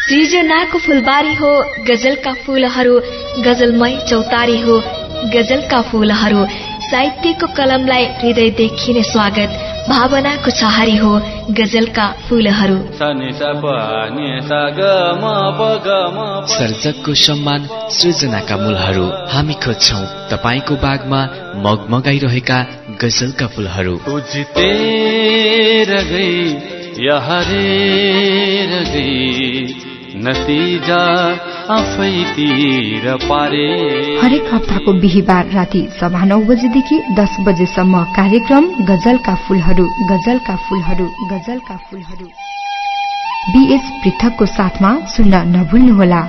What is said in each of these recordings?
सृजनाको फुलबारी हो गजलका फूलहरू, गजलमय चौतारी हो गजलका फूलहरू। साहित्यको कलमलाई हृदयदेखि नै स्वागत, भावनाको छहारी हो गजलका फूलहरू। सर्जकको सम्मान, सृजनाका मूलहरू। हामी खोज्छौं तपाईको बागमा मगमगाइरहेका गजलका फूलहरू। नतिजा आफैतिर पारे। हरेक हप्ताको बिहीबार राति 9:15 बजेदेखि 10 बजेसम्म कार्यक्रम गजलका फूलहरू, गजलका फूलहरू, गजलका फूलहरू। बीएच पृथकको साथमा सुन्न नभुल्नुहोला।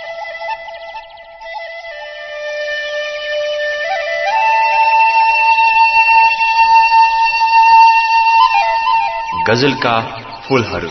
गजलका फूलहरू।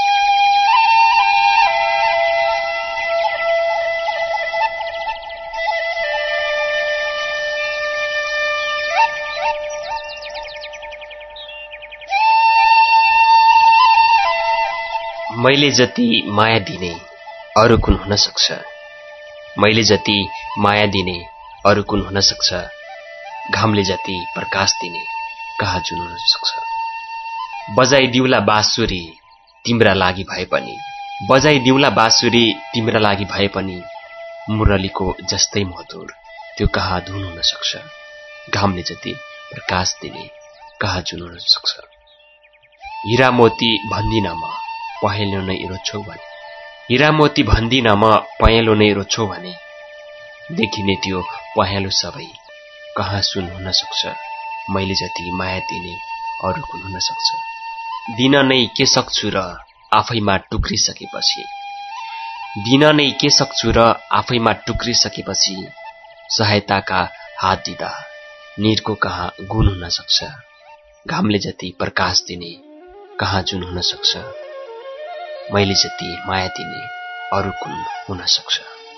मैले जति माया दिने अरू कुन हुन सक्छ, मैले जति माया दिने अरू कुन हुन सक्छ, घामले जति प्रकाश दिने कहाँ जुन हुन सक्छ। बजाइदिउला बाँसुरी तिम्रा लागि भए पनि, बजाइदिउला बाँसुरी तिम्रा लागि भए पनि, मुरलीको जस्तै मधुर त्यो कहाँ धुन हुन सक्छ, घामले जति प्रकाश दिने कहाँ जुन हुन सक्छ। हीरा मोती भन्दिन म पहेँलो नै रोज्छौ भने, हीरा मोती भन्दिन म पहेँलो नै रोज्छौ भने, देखिने त्यो पहेँलो सबै कहाँ सुन हुन सक्छ, मैले जति माया दिने अरू कुन हुन सक्छ। दिन नै के सक्छु र आफैमा टुक्रिसकेपछि, दिन नै के सक्छु र आफैमा टुक्रिसकेपछि, सहायताका हात दिँदा निरको कहाँ गुण हुन सक्छ, घामले जति प्रकाश दिने कहाँ जुन हुन सक्छ, मैले जति माया दिने अरू कुन हुन सक्छ।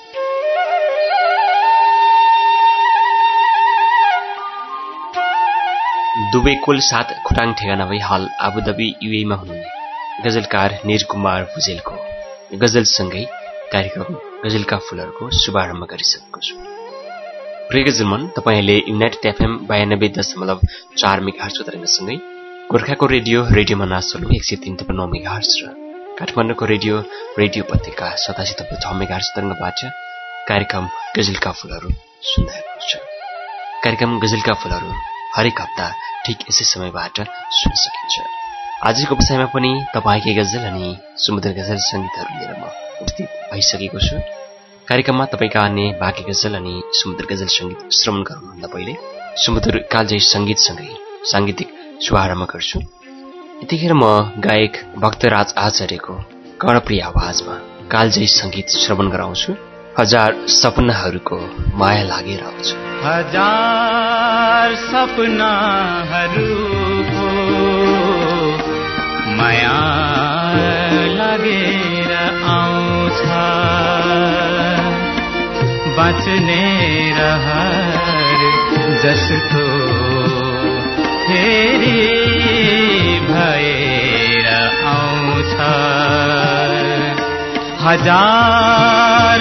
दुवै कुल साथ खोटाङ ठेगाना भई हाल आबुधाबी युएमा हुनुहुने गजलकार निरकुमार भुजेलको गजलसँगै कार्यक्रम गजलका फूलहरूको शुभारम्भ गरिसकेको छु। प्रिय गजलमन, तपाईहरूले युनाइटेड एफएम 92.4 मेगाहर्ज तरङ्गसँगै गोर्खाको रेडियो मनासोलु 103.9 मेगाहर्ज र काठमाडौँको रेडियो उपत्यका 87.6 मेगाहर्ज तरङ्गबाट कार्यक्रम गजलका फूलहरू सुन्दै हुनुहुन्छ। कार्यक्रम गजलका फूलहरू हरेक हप्ता ठिक यसै समयबाट सुन्न सकिन्छ। आजको विषयमा पनि तपाईकै गजल अनि सुमधुर गजल संगीतहरू लिएर म उपस्थित भइसकेको छु। कार्यक्रममा तपाईका अन्य बाँकी गजल अनि सुमधुर गजल संगीत श्रवण गर्नुभन्दा पहिले सुमधुर कालजयी संगीतसँगै सांगीतिक शुभारम्भ गर्छु। यतिखेर म गायक भक्तराज आचार्यको कर्णप्रिय आवाजमा कालजयी संगीत श्रवण गराउँछु। हजार सपनाहरूको माया लागेर आउँछ। हजार सपनाहरूको माया लागेर आउँछ, बाँच्ने रहर जस्तो फेरि भएर आउँछ। हजार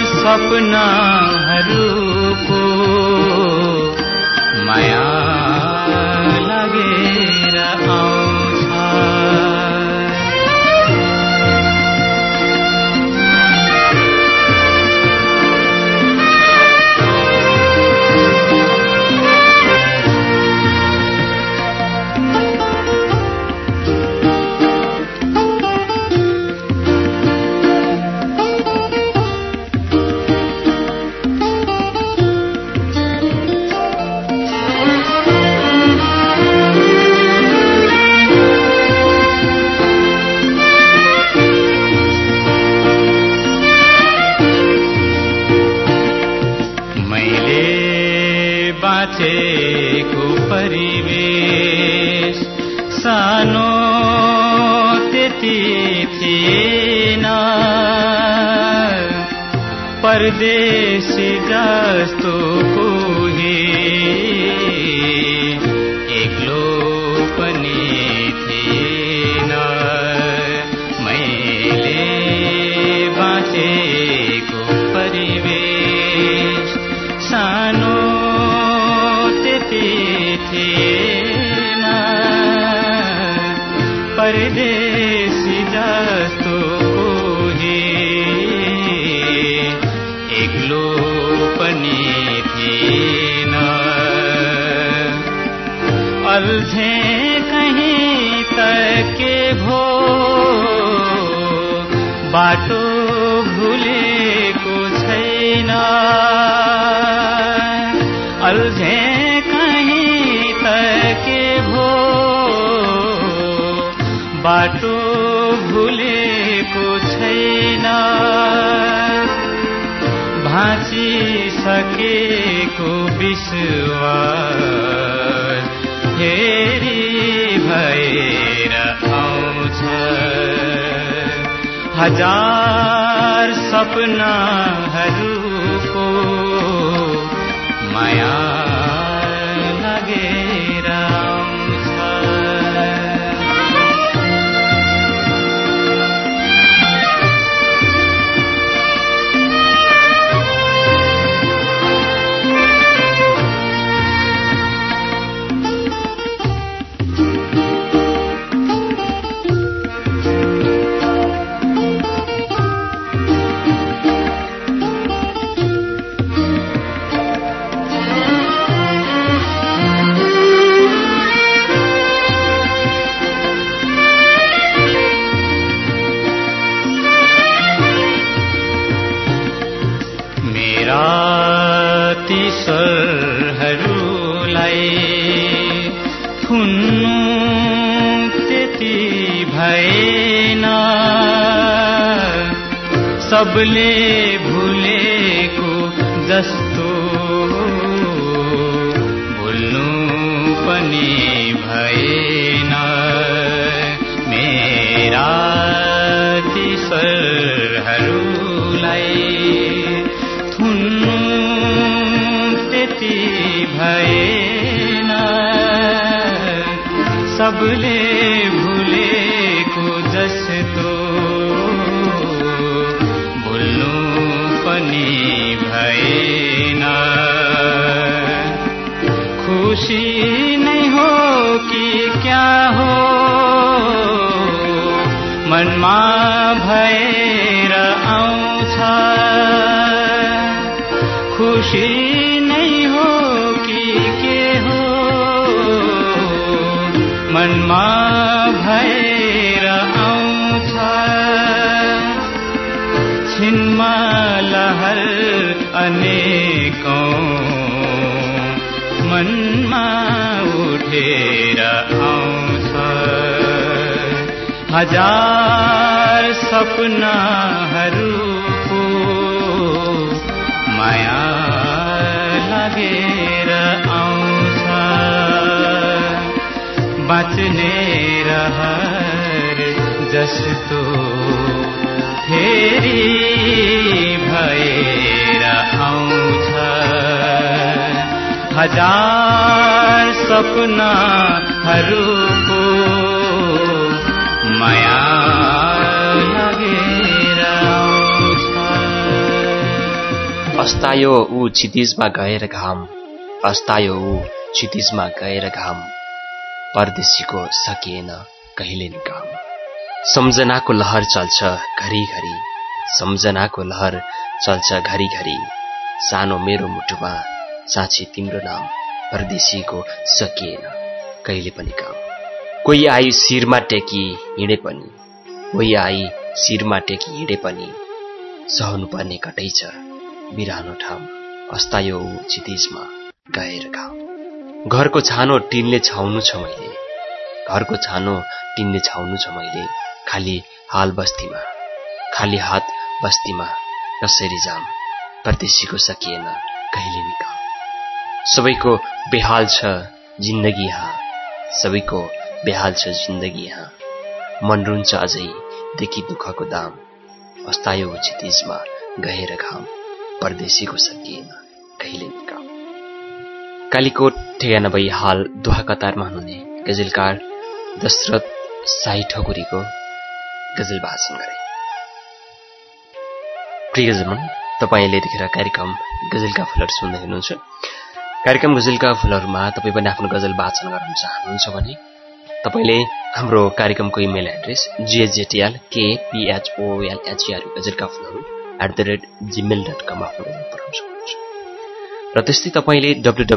सपनाहरूको माया लागेर आउँछ। बाँचेको परिवेश सानो त्यति थिएन, परदेशी जस्तो कोही एक्लो पनि थिएन। मैले बाँचे परदेशी जस्तो कोही एक्लो पनि थिएन। अल्झे कहीं तक के भो बाटो भुलेको छैन। अल्झे कहीं तक के भो बाटो भुलेको छैन। भाँचिसकेको विश्वास फेरि भएर आउँछ। हजार सपनाहरूको माया लगेर आउँछ। सरहरूलाई थुन्नु त्यति भएन। सबले भुलेको जस्तो भुल्नु पनि भएन। मेरा ती सरहरूलाई भएन। सबले भुलेको जस्तो भुल्नु पनि भएन। खुसी नै हो कि क्या हो मनमा भएर आउँछ। खुसी मनमा भएर आउँछ। छिनमा लहर अनेकौं मनमा उठेर आउँछ। हजार सपनाहरूको माया लगेर आउँछ। बाँच्ने रहर जस्तो फेरि भएर आउँछ। हजार सपनाहरूको माया लगेर आउँछ। अस्तायो ऊ क्षितिजमा गएर घाम। अस्तायो ऊ क्षितिजमा गएर घाम। परदेशीको सकिएन कहिले नि काम। सम्झनाको लहर चल्छ घरिघरि। सम्झनाको लहर चल्छ घरिघरि। सानो मेरो मुटुमा साँची तिम्रो नाम। परदेशीको सकिएन कहिले पनि काम। कोही आई शिरमा टेकी हिँडे पनि। कोही आई शिरमा टेकी हिँडे पनि। सहनु पर्ने कतै छ बिरानो ठाउँ। अस्तायो ऊ क्षितिजमा गएर घाम। घरको छानो टिनले छाउनु छ मैले। घरको छानो टिनले छाउनु छ मैले। खाली हाल बस्तीमा खाली हात बस्तीमा कसरी जाम। परदेशीको सकिएन कहिले नि काम। सबैको बेहाल छ जिन्दगी यहाँ। सबैको बेहाल छ जिन्दगी यहाँ। मन रुन्छ अझै देखि दुःखको दाम। अस्तायो क्षितिजमा गएर घाम। परदेशीको सकिएन कहिले नि काम। कालीकोट ठेगाना भई हाल दोहा कतारमा हुनुहुने गजलकार दशरथ साई ठकुरीको गजल वाचन गरे। प्रिय गजलमन, तपाईले यतिखेर कार्यक्रम गजलका फुलहरू सुन्दै हुनुहुन्छ। कार्यक्रम गजलका फुलहरूमा तपाईँ पनि आफ्नो गजल वाचन गर्न चाहनुहुन्छ भने तपाईले हाम्रो कार्यक्रमको इमेल एड्रेस gzhlkpholheru@gmail.com आफ्नो गजल पठाउन सक्नुहुन्छ र त्यस्तै तपाईले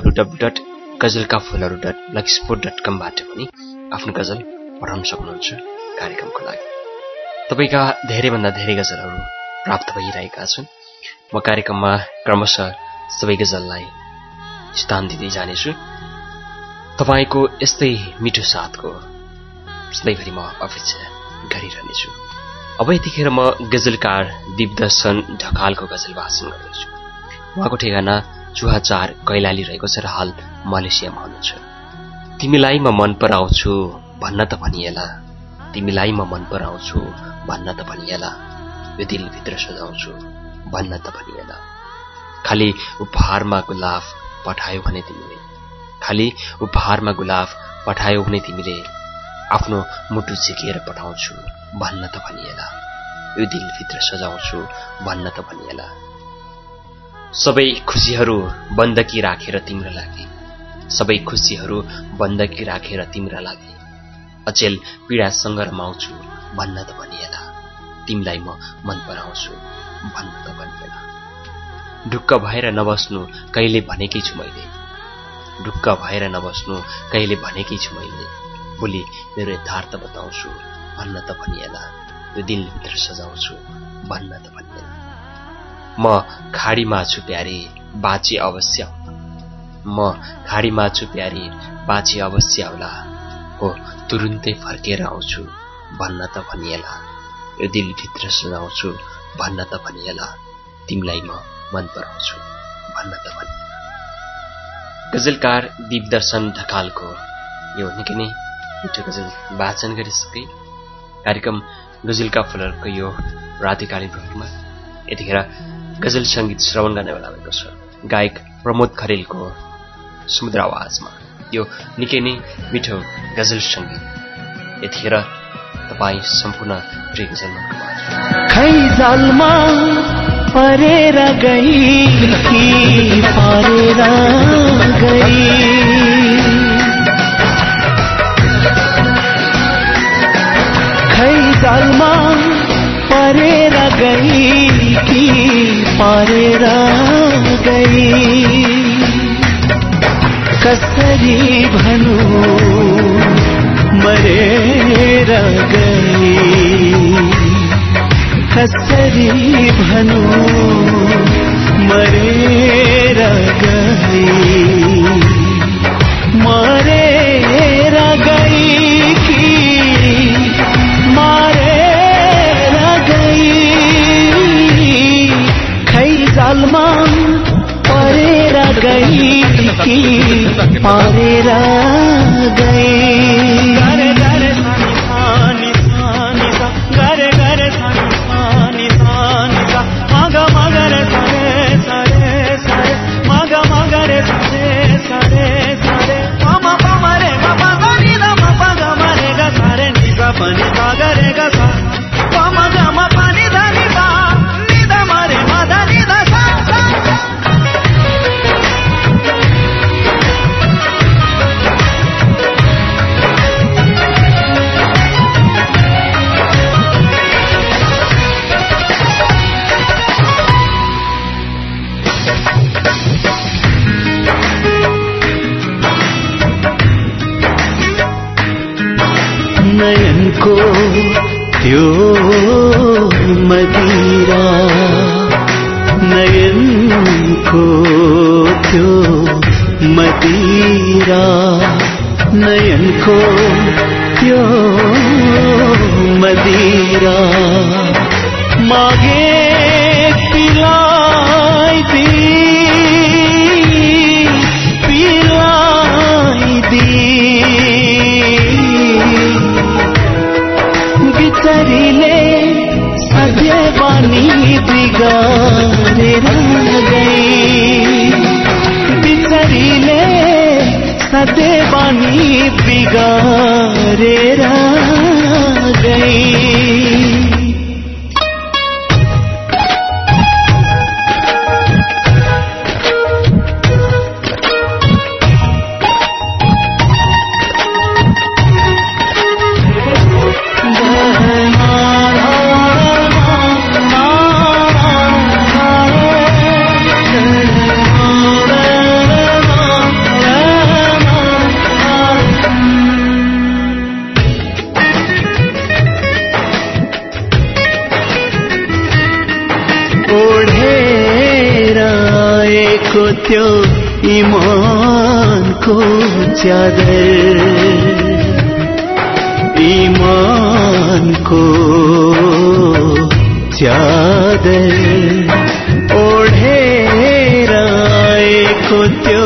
www.gajalkafulharu.blogspot.com बाट पनि आफ्नो गजल पठाउन सक्नुहुन्छ कार्यक्रमको लागि। तपाईका धेरैभन्दा धेरै गजलहरू प्राप्त भइरहेका छन्। म कार्यक्रममा क्रमशः सबै गजललाई स्थान दिँदै जानेछु। तपाईको यस्तै मिठो साथको सधैँभरि म अपेक्षा गरिरहनेछु। अब यतिखेर म गजलकार दिपदर्शन ढकालको गजल वाचन गर्नेछु। उहाँको ठेगाना चुहाचार कैलाली रहेको छ र हाल मलेसियामा हुनुहुन्छ। तिमीलाई म मन पराउँछु भन्न त भनिएला, तिमीलाई म मन पराउँछु भन्न त भनिएला, यो दिलभित्र सजाउँछु भन्न त भनिएला। खाली उपहारमा गुलाब पठायो भने तिमीले, खाली उपहारमा गुलाब पठायो भने तिमीले, आफ्नो मुटु झिकेर पठाउँछु भन्न त भनिएला, यो दिलभित्र सजाउँछु भन्न त भनिएला। सबै खुसीहरू बन्दकी राखेर तिम्रो लागि, सबै खुसीहरू बन्दकी राखेर तिम्रो लागि, अचेल पीडासँग रमाउँछु भन्न त भनिएला, तिमीलाई म मन पराउँछु भन्न त भनिएला। ढुक्क भएर नबस्नु कहिले भनेकै छु मैले, ढुक्क भएर नबस्नु कहिले भनेकै छु मैले, भोलि मेरो यथार्थ बताउँछु भन्न त भनिएला, यो दिलभित्र सजाउँछु भन्न त भनिएला। म खाडीमा छु प्यारी बाँची अवश्य आउला, म खाडीमा छु प्यारी बाँची अवश्य आउला, हो तुरुन्तै फर्केर आउँछु भन्न त भनिएला, यो दिलभित्र सजाउँछु भन्न त भनिएला, तिमीलाई म मन पराउँछु भन्न त भनिएला। गजलकार दिपदर्शन ढकालको यो निकै नै मिठो गजल वाचन गरिसके। कार्यक्रम गजलका फुलहरूको यो रातिकालीन प्रहरमा यतिखेर गजल सङ्गीत श्रवण गर्ने बेला भएको छ। गायक प्रमोद खरेलको सुमधुर आवाजमा यो निकै नै मिठो गजल सङ्गीत यतिखेर तपाईँ सम्पूर्ण प्रिय गजल मनको माझ। खै जालमा परेर गई कि पारेर गई, खै जालमा परेर गई कि पारेर गई, कसरी भनौँ मरेर गई, कसरी भनौँ मरेर गई, मरेर गई कि मारेर गई, खै जालमा परेर गई कि पारेर गई। गरे गरे सानी सानी सा, गरे गरे सानी सानी सानी सा, मगा मगरे सरे सरे सरे, मगा मगरे सरे सरे सरे, ममा पमरे ममा गनी दा मपा गमरे गा सारे निगा पनि गा गरे गा सा, पमा गमा पनि दा निदा निदा मरे मदा निदा सा सा। नयनको त्यो मदिरा, नयनको त्यो मदिरा, नयनको त्यो मदिरा, मागे पिलाई दी पिलाई दी, बिचरीले सधैँ बानी बिगारेर गई, बिचरीले सधैँ बानी बिगारेर गई। लगाएको त्यो इमानको च्यादर इमानको च्यादर ओढेर आएको त्यो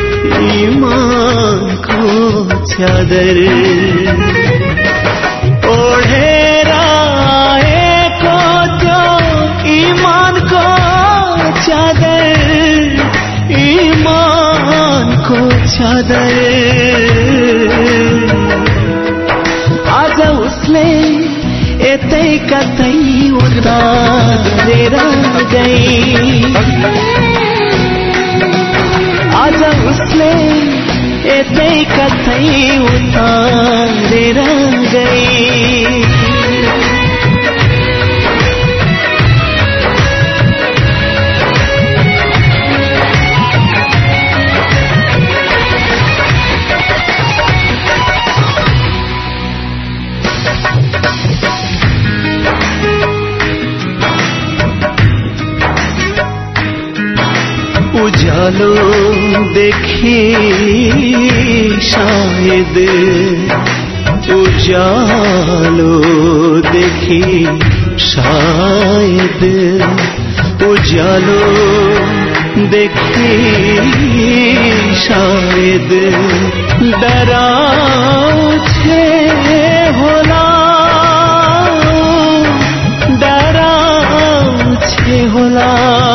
इमानको च्यादर ओढेर आएको त्यो इमानको च्यादर इमानको च्यादर आज उसले यतै कतै उतारेर गई आज उसले यतै कतै उतारेर गई उजालो देखी शायद उजालो देखी शायद उजालो देखी शायद डराउँछे होला डराउँछे होला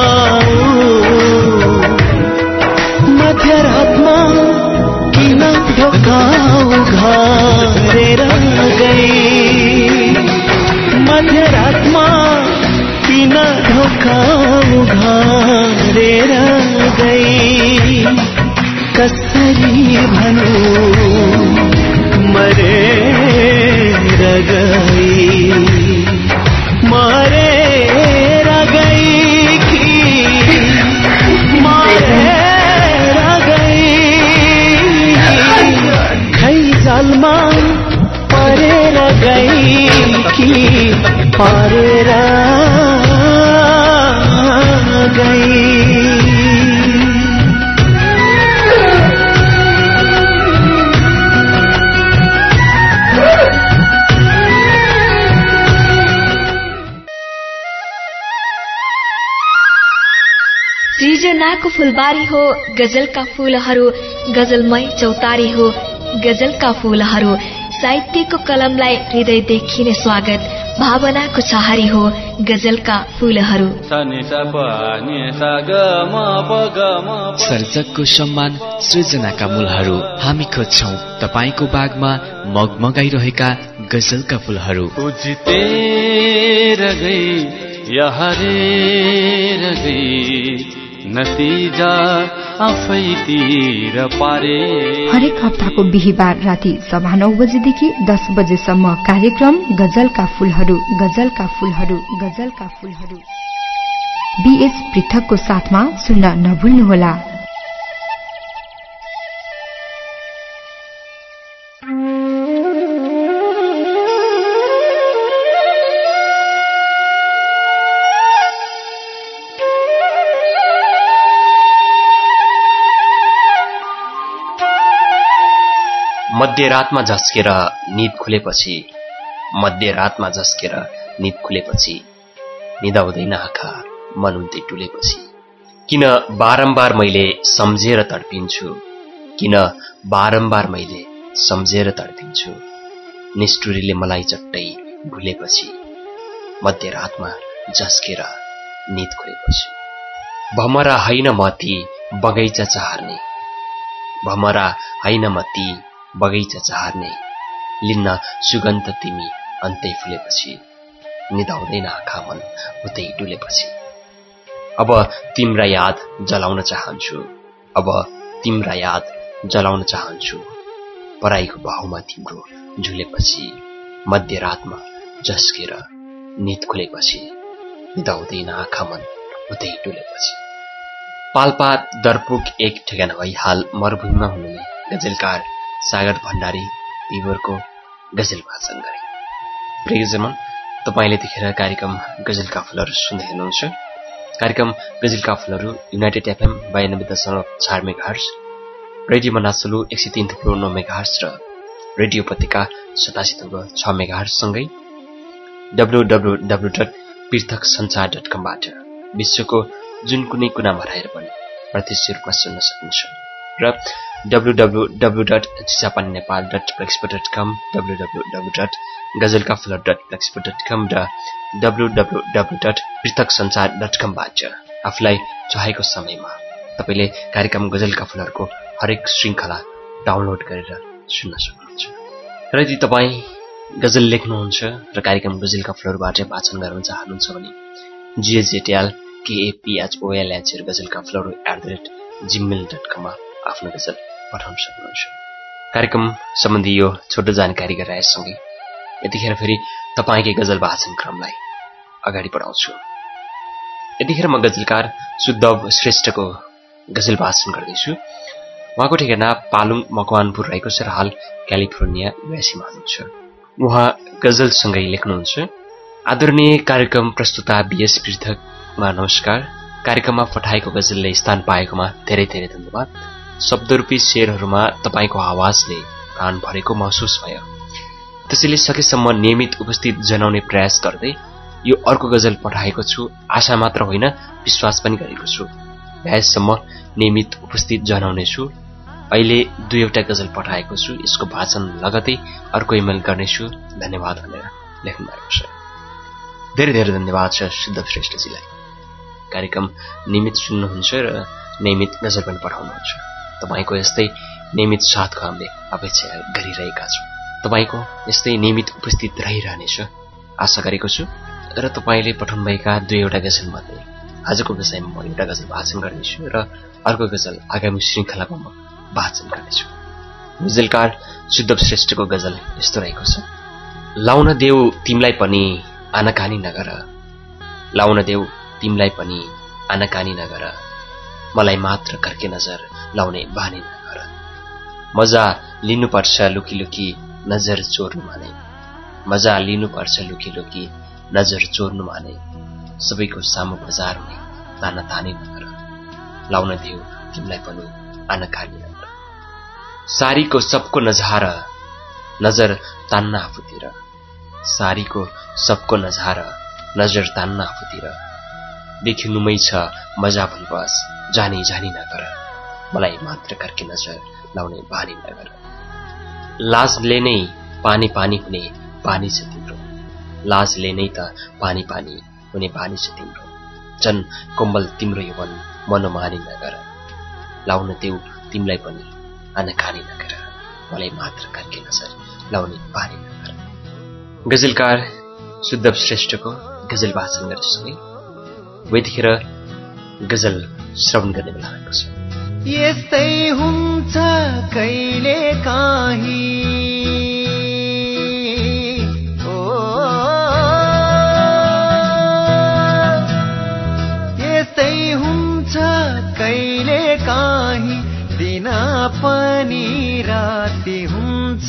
मध्यरातमा किन ढोका उघारेर गई मध्यरातमा किन ढोका उघारेर गई कसरी भनौं मरेर गई मरेर गई कि मरेर जालमा परेर गई कि परेर गई सृजनाको फुलबारी हो गजलका फूलहरू गजलमय चौतारी हो गजलका फूलहरू साहित्यको कलमलाई हृदयदेखि नै स्वागत भावनाको छहारी हो गजलका फूलहरू सर्जकको सम्मान सृजनाका मूलहरू हामी खोज्छौं तपाईको बागमा मगमगाइरहेका गजलका फूलहरू नतिजा आफैतिर पारे। हरेक हप्ताको बिहीबार राति 9:30 बजेदेखि 10 बजेसम्म कार्यक्रम गजलका फूलहरू गजलका फूलहरू गजलका फूलहरू बीएस पृथकको साथमा सुन्न नभुल्नुहोला। मध्यरातमा झस्केर निद खुलेपछि मध्यरातमा झस्केर निद खुलेपछि निदाउँदैन आँखा मन उन्तै टुलेपछि किन बारम्बार मैले सम्झेर तडपिन्छु किन बारम्बार मैले सम्झेर तडपिन्छु निष्ठुरीले मलाई चट्टै भुलेपछि मध्यरातमा झस्केर निद खुलेपछि भमरा हैन म ती बगैँचा चहार्ने भमरा हैन म ती बगैँचा चहार्ने लिन्न सुगन्ध तिमी अन्तै फुलेपछि निदाउँदैन आँखा मन उतै डुलेपछि अब तिम्रा याद जलाउन चाहन्छु अब तिम्रा याद जलाउन चाहन्छु पराईको भाउमा तिम्रो झुलेपछि मध्यरातमा झस्केर निद खुलेपछि निदाउँदैन आँखा मन उतै डुलेपछि पाल्पा दर्पुक एक ठेगाना भई हाल मरुभूमिमा हुनुहुने गजलकार सागर भण्डारी बिबरको गजल वाचन गरे। प्रियजन, तपाईले देखेर कार्यक्रम गजलका फूलहरू सुन्दै हुनुहुन्छ। कार्यक्रम गजलका फुलहरू united FM 92.4 megahertz, radio Manaslu 103.9 megahertz र रेडियो उपत्यका 87.6 मेगाहर्ज सँगै www.पृथकसञ्चार.com बाट विश्वको जुन कुनै कुनामा रहेर पनि प्रत्यक्ष रूपमा सुन्न सक्नुहुन्छ र www.chisapaninepal.blogspot.com, www.गजलकाफुलहरु.blogspot.com र www.पृथकसञ्चार.com बाट आफूलाई चाहेको समयमा तपाईले कार्यक्रम गजलका फुलहरुको हरेक श्रृंखला डाउनलोड गरेर सुन्न सक्नुहुन्छ। र यदि तपाई गजल लेख्नुहुन्छ र कार्यक्रम गजलका फुलहरुबाट वाचन गर्न चाहनुहुन्छ भने gzlkapolh@गजलकाफुलहरु@gmail.com मा आफ्नो गजल पठाउन सक्नुहुन्छ। कार्यक्रम सम्बन्धी यो छोटो जानकारी गराएसँगै यतिखेर फेरि तपाईकै गजल वाचन क्रमलाई अगाडि बढाउँछु। यतिखेर म गजलकार सुद्धव श्रेष्ठको गजल वाचन गर्दैछु। उहाँको ठेगाना पालुङ मकवानपुर रहेको छ र हाल क्यालिफोर्निया युएसएमा हुनुहुन्छ। उहाँ गजलसँगै लेख्नुहुन्छ। आदरणीय कार्यक्रम प्रस्तुता बीएस पृथकमा नमस्कार। कार्यक्रममा पठाएको गजलले स्थान पाएकोमा धेरै धेरै धन्यवाद। शब्दरूपी शेरहरूमा तपाईको आवाजले प्राण भरेको महसुस भयो। त्यसैले सकेसम्म नियमित उपस्थित जनाउने प्रयास गर्दै यो अर्को गजल पठाएको छु। आशा मात्र होइन, विश्वास पनि गरेको छु। भ्याएसम्म नियमित उपस्थित जनाउनेछु। अहिले 2 गजल पठाएको छु। यसको वाचन लगतै अर्को इमेल गर्नेछु। धन्यवाद भनेर लेख्नु भएको छ। धेरै धेरै धन्यवाद छ सिद्ध श्रेष्ठजीलाई। कार्यक्रम नियमित सुन्नुहुन्छ र नियमित गजल पनि पठाउनुहुन्छ। तपाईको यस्तै नियमित साथको हामीले अपेक्षा गरिरहेका छौँ। तपाईको यस्तै नियमित उपस्थित रहिरहनेछ आशा गरेको छु। र तपाईले पठाउनुभएका 2 गजल मध्ये आजको विषयमा म एउटा गजल वाचन गर्नेछु र अर्को गजल आगामी श्रृंखलामा म वाचन गर्नेछु। गजलकार सुद्धव श्रेष्ठको गजल यस्तो रहेको छ। लाउन देऊ तिमलाई पनि आनाकानी नगर, लाउन देऊ तिमलाई पनि आनाकानी नगर, मलाई मात्र कर्के नजर लाउने बानी नगर। मजा लिनुपर्छ लुकी लुकी नजर चोर्नु माने, मजा लिनुपर्छ लुकी लुकी नजर चोर्नु माने, सबैको सामु बजार हुने ताना तानी नगर, लाउन देऊ तिमलाई पनि आनाकानी नगर। सारीको सबको नझार नजर तान्न आफूतिर, सारीको सबको नझार नजर तान्न आफूतिर, देखिनुमै छ मजा भनी बस जानी जानी नगर, मलाई मात्र कर्के नजर लाउने बानी नगर। लाजले नै पानी पानी हुने बानी छ तिम्रो, लाजले नै त पानी पानी हुने बानी छ तिम्रो, जन कोमल तिम्रो यौवन मनोमानी नगर, लाउन देऊ तिमलाई पनि आनाकानी नगर, मलाई मात्र कर्के नजर लाउने बानी नगर। गजलकार सुद्धव श्रेष्ठको गजल वाचन गर्दै यतिखेर गजल श्रवण गर्ने बेला भएको छ। यस्तै हुन्छ कहिले काहीँ, ओ यस्तै हुन्छ कहिले काहीँ, दिन पनि राति हुन्छ,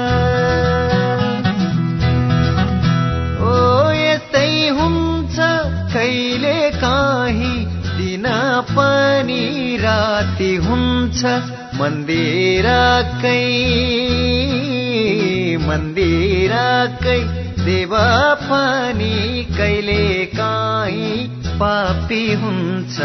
ओ यस्तै हुन्छ कहिले काहीँ, दिन पनि राति हुन्छ, मन्दिरकै देवा पनि कहिले काहीँ पापी हुन्छ।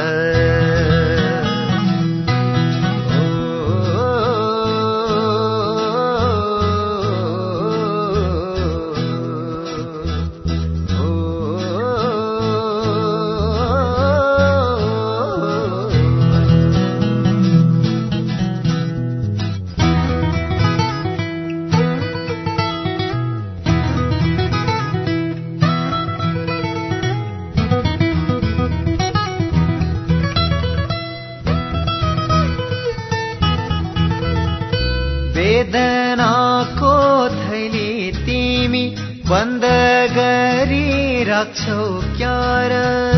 वेदनाको थैली तिमी बन्द गरी राख्छौ क्यार,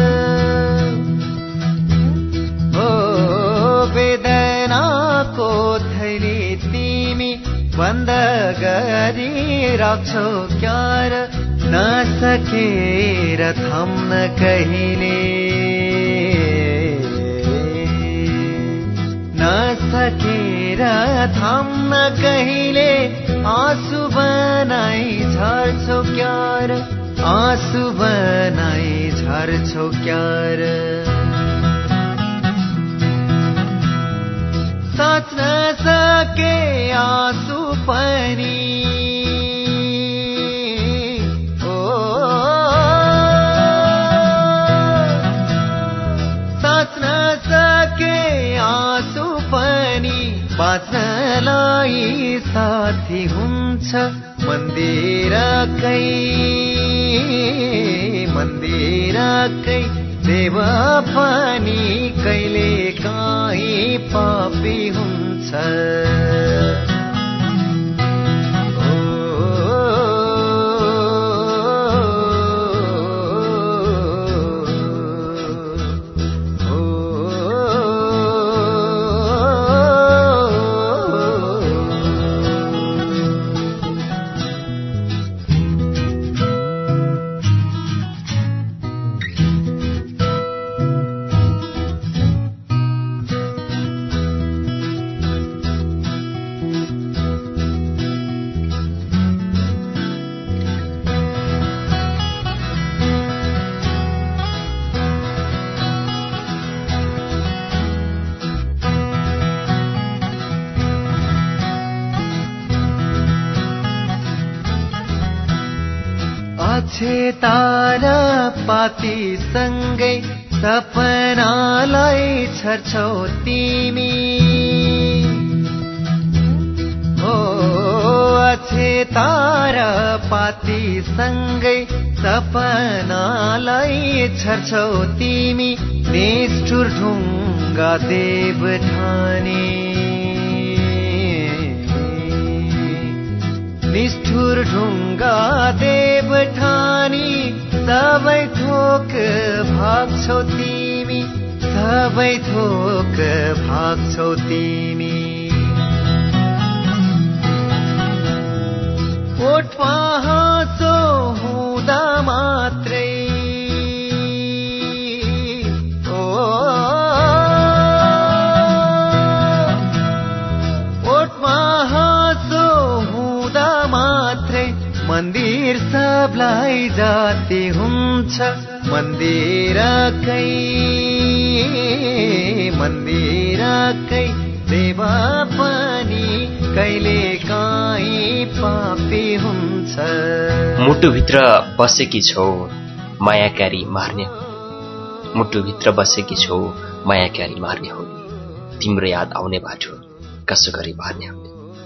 ओ वेदनाको थैली तिमी बन्द गरी राख्छौ क्यार, नसकेर थम्न कहिले नसकेर थाम्न कहिले आँसु बनाई झर्छौ क्यार आँसु बनाई झर्छौ क्यार साच्न सके आँसु पनि आँसु पनि बाँच्नलाई साथी हुन्छ मन्दिरकै देव पनि कहिले काहीँ पापी हुन्छ तारा पाती सँगै सपनालाई छर्छौ तिमी ओ अछे तारा पाती सँगै सपनालाई छर्छौ तिमी निष्ठुर ढुङ्गा देव ठाने निष्ठुर ढुङ्गा देव ठानी सबै थोक भाग्छौ तिमी सबै थोक भाग्छौ तिमी ओठमा हाँसो हुँदा मात्रै ओठमा हाँसो हुँदा मात्रै मन्दिर सबलाई जाति हुन्छ मन्दिरकै देवा पनि कहिले काहीँ पापी हुन्छ मुटुभित्र बसेकी छौ मायाकारी मार्ने मुटुभित्र बसेकी छौ मायाकारी मार्ने हो तिम्रो याद आउने बाटो कसो गरी मार्ने हो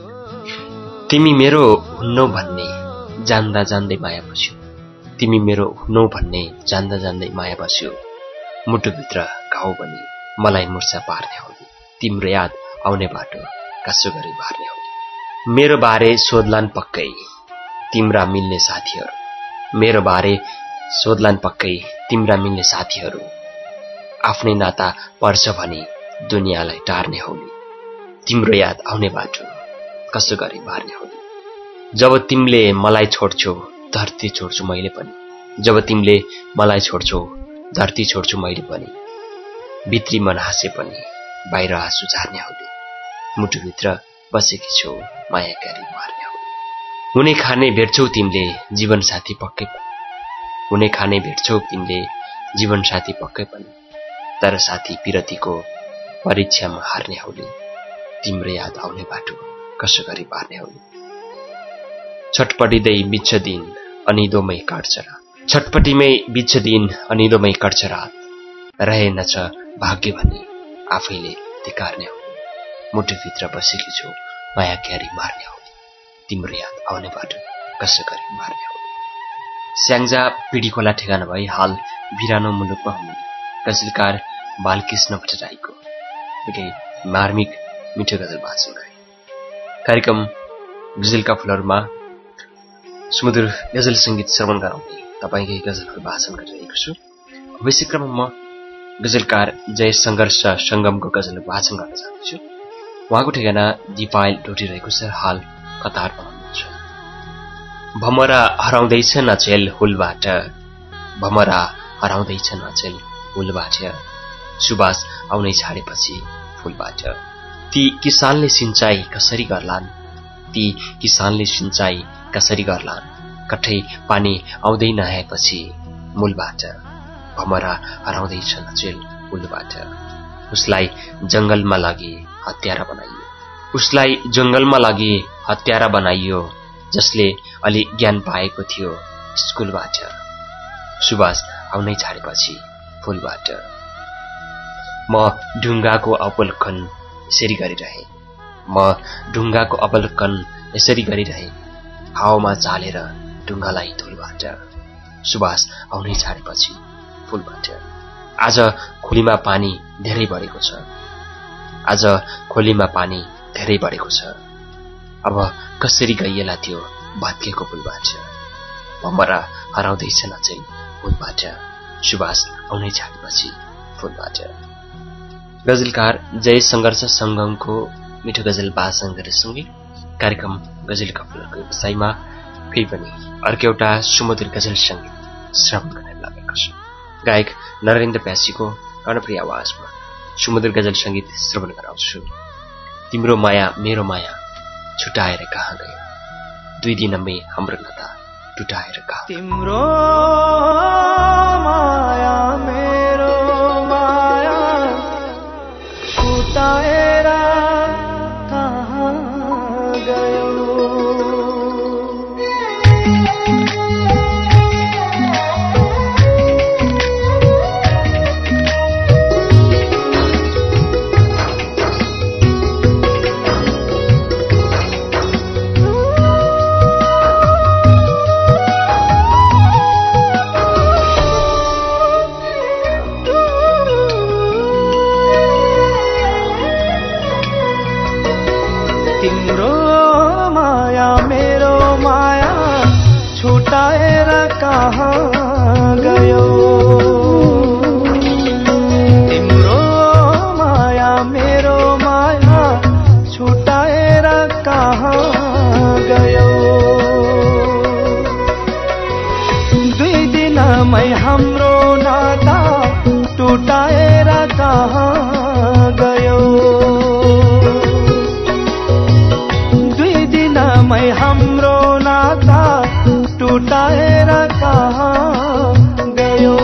तिमी मेरो हुन्नौ भन्ने जान्दा जान्दै माया बस्यो तिमी मेरो हुन्नौ भन्ने जान्दा जान्दै माया बस्यो मुटुभित्र घाउ बनी मलाई मुर्छा पार्ने हो तिम्रो याद आउने बाटो कसो गरी मार्ने हो मेरो बारे सोध्लान् पक्कै तिम्रा मिल्ने साथीहरू मेरो बारे सोध्लान् पक्कै तिम्रा मिल्ने साथीहरू आफ्नै नाता पर्छ भनी दुनियाँलाई टार्ने हो तिम्रो याद आउने बाटो कसो गरी मार्ने हो जब तिमीले मलाई छोड्छौ धरती छोड्छु मैले पनि जब तिमीले मलाई छोड्छौ धरती छोड्छु मैले पनि भित्री मन हाँसे पनि बाहिर आँसु झार्ने हो मुटुभित्र बसेकी छौ मायाकारी मार्ने हो हुने खाने भेट्छौ तिमीले जीवन साथी पक्कै पनि हुने खाने भेट्छौ तिमीले जीवन साथी पक्कै पनि तर साथी पिरतीको परीक्षामा हार्ने हो तिम्रो याद आउने बाटो कसो गरी पार्ने हो छटपटिँदै बित्छ दिन अनिदोमै काट्छ रात छटपटीमै बित्छ दिन अनिदोमै काट्छ रात रहेनछ भाग्य भनी आफैले धिक्कार्ने हो मुटुभित्र बसेकी छौ माया क्यारी मार्ने हो तिम्रो याद आउने बाटो कसो गरी मार्ने हो स्याङ्जा पिडी खोला ठेगाना भई हाल बिरानो मुलुकमा हुने गजलकार बालकृष्ण भट्टराईको निकै मार्मिक मिठो गजल वाचन गरे कार्यक्रम गजलका फुलहरूमा सुमधुर गजल संगीत श्रवण गराउने तपाईकै गजलहरू वाचन गरिरहेको छु अवश्य क्रममा म गजलकार जय संघर्ष संगमको गजल वाचन गर्न चाहन्छु उहाँको ठेगाना दिपायल ढोटिरहेको छ हाल कतारमा हुनुहुन्छ भमरा हराउँदैछ नचेल हुलबाट भमरा हराउँदैछ नचेल हुलबाट सुबास आउनै छाडेपछि फूलबाट ती किसानले सिंचाई कसरी गर्लान्, ती किसानले सिंचाई कसरी गर्लान्, कठै पानी आउँदै नआएपछि मूलबाट भमरा हराउँदैछ नचेल मूलबाट। उसलाई जंगलमा लगी हत्यारा बनाइयो, उसलाई जंगलमा लगी हत्यारा बनाइयो, जसले अलि ज्ञान पाएको थियो स्कुलबाट। सुबास आउनै छाडेपछि फूलबाट। म ढुङ्गाको अवलोकन यसरी गरिरहेँ, म ढुङ्गाको अवलोकन यसरी गरिरहेँ, हावामा चालेर ढुङ्गालाई धुलबाट। सुबास आउनै छाडेपछि फूलबाट। आज खोलीमा पानी धेरै बढेको छ, आज खोलीमा पानी धेरै बढेको छ। अब कसरी गइएला त्यो भत्केको पुलबाट। भमरा हराउँदैछ नचेल फूलबाट। सुबास आउनै छाडेपछि फूलबाट। गजलकार जय सङ्घर्ष सङ्गमको मिठो गजल वाचन गरेसँगै कार्यक्रम गजलका फूलहरूको विषयमा फेरि पनि अर्को एउटा सुमधुर गजल सङ्गीत श्रवण गर्न लागेको छ। गायक नरेन्द्र प्यासीको कर्णप्रिय आवाजमा सुमधुर गजल सङ्गीत श्रवण गराउँछु। तिम्रो माया मेरो माया छुटाएर कहाँ गयो, 2 दिनमै हाम्रो नाता टुटाएर कहाँ। तिम्रो माया मेरो माया छुटाएर कहाँ गयो। छुटाएर कहाँ गयो, तिम्रो माया मेरो माया छुटाएर कहाँ गयो। 2 दिनमै हाम्रो नाता टुटाएर कहाँ गयो। 2 दिनमै हाम्रो नाता टुटाएर कहाँ गयो।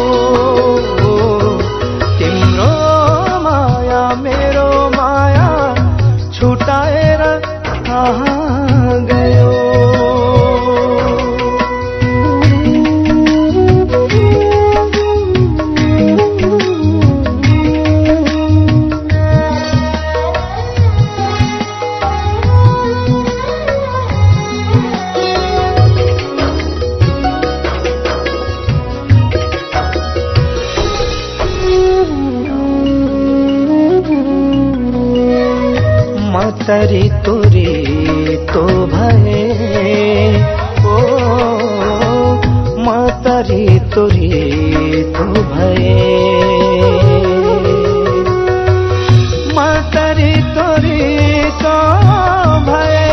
तिम्रो माया मेरो माया छुटाएर कहाँ गयो। तरी तुरी तो भए ओ म तरी तुरी तो भए, म तरी तुरी तो भए,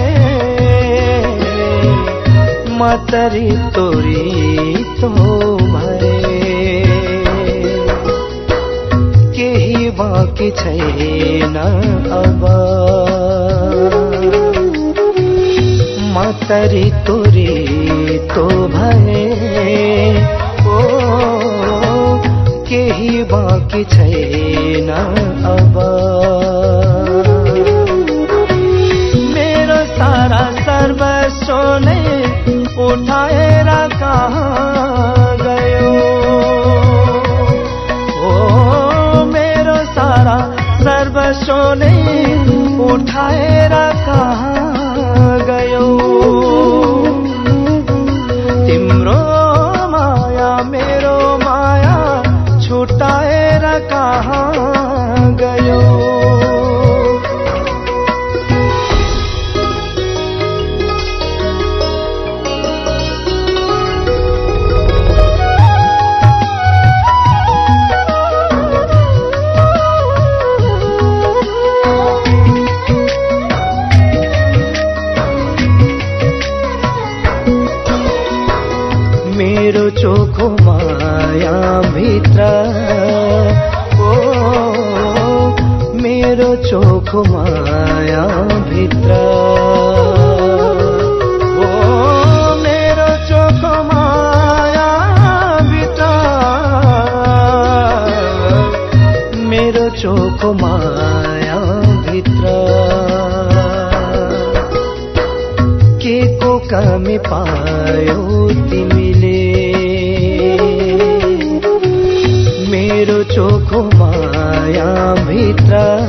म तरी तुरी तो भए। केही बाँकी छैन अब, म तरी तुरी तो भए ओ केही बाँकी छैन अब। मेरो सारा सर्वस्व नै उठाएर कहाँ गयो। ओ मेरो सारा सर्वस्व नै उठाएर कहाँ गयो। तिम्रो माया मेरो माया छुटाएर कहाँ गयो। मेरो चोखो माया भित्र ओ मेरो चोखो माया भित्र मेरो चोखो माया भित्र मेरो चोखो माया भित्र के को कमी पायो तिमीले मेरो चोखो माया भित्र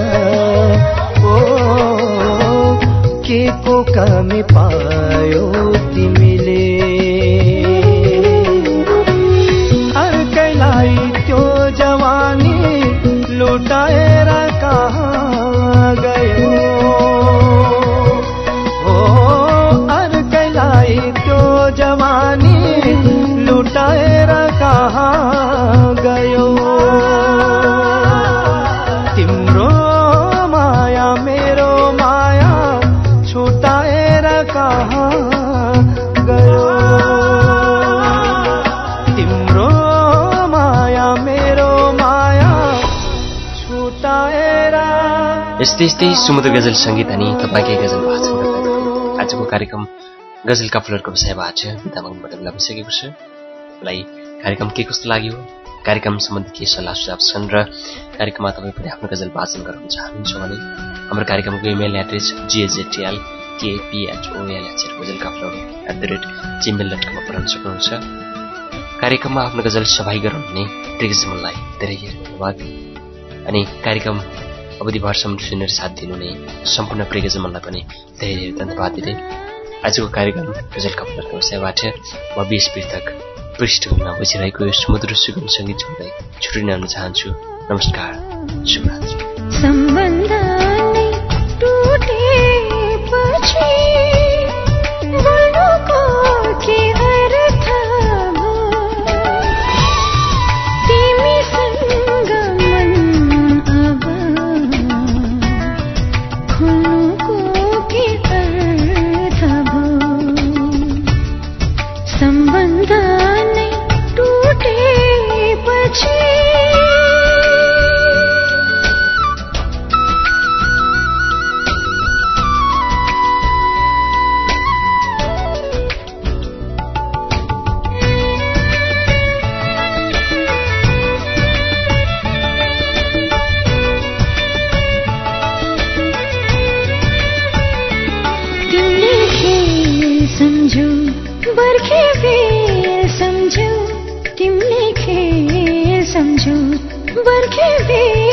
के को कमी पायो तिमीले अर्कैलाई त्यो जवानी लुटाएर कहाँ गयो अर्कैलाई त्यो जवानी लुटाएर कहाँ गयो तिम्रो माया मेरो माया छुटाएर कहाँ गयो तिम्रो माया मेरो माया छुटाएर। यस्तै यस्तै सुमधुर गजल सङ्गीत अनि तपाईँकै गजल वाचन गर्दै आजको कार्यक्रम गजलका फुलहरूको विषयबाट बिदा माग्नुपर्ने बेला भइसकेको छ। मलाई कार्यक्रम के कस्तो लाग्यो, कार्यक्रम सम्बन्धी के सल्लाह सुझाव छन् र कार्यक्रममा तपाईँ पनि आफ्नो गजल वाचन गराउन चाहनुहुन्छ भने हाम्रो कार्यक्रमको इमेल एड्रेस gazlkp@gmail.com मा पठाउन सक्नुहुन्छ। कार्यक्रममा आफ्नो गजल सभाइ गराउनुहुने प्रियजमनलाई धेरै धेरै धन्यवाद अनि कार्यक्रम अवधिभरसम्म सुनेर साथ दिनुहुने सम्पूर्ण प्रियजमनलाई पनि धेरै धेरै धन्यवाद दिँदै आजको कार्यक्रम गजलका फुलहरूको विषयबाट म बीस पृथक पृष्ठभूमिमा बसिरहेको यो सुमधुर सुगम सङ्गीत सुन्दै छुट्टिन हुन चाहन्छु। नमस्कार, शुभरात्री। बर्खे वे